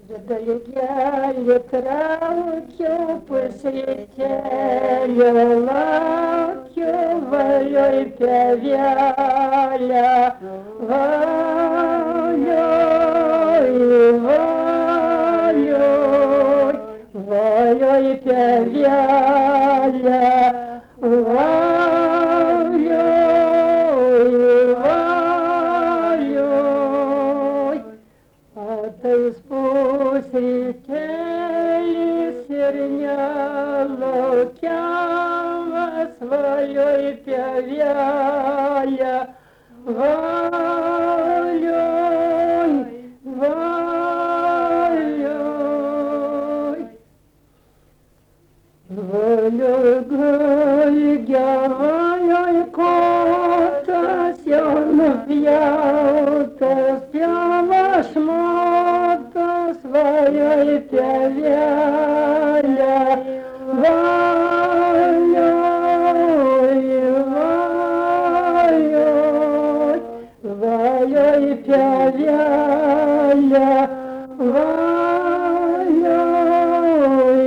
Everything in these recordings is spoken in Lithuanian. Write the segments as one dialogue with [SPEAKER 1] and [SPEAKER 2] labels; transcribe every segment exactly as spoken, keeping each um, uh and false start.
[SPEAKER 1] Dalgelį traukiau pusrytėlio, laukiau valioj pievelę. Valioj, valioj, valioj pievelę. Valioj, valioj, o tais pusrytėlis ir nelaukiamas valioj pievelę. Valioj, valioj, valioj gaigiamajoj kotas jau nupjautas, pjaunas šmotas valioj pievelę. Valioj, valioj, valioj pievelę. Valioj,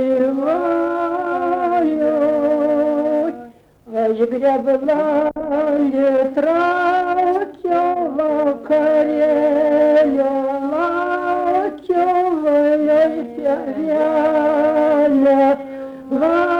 [SPEAKER 1] valioj, aš greblelį traukiau vakarėlio, laukiau valioj pievelę.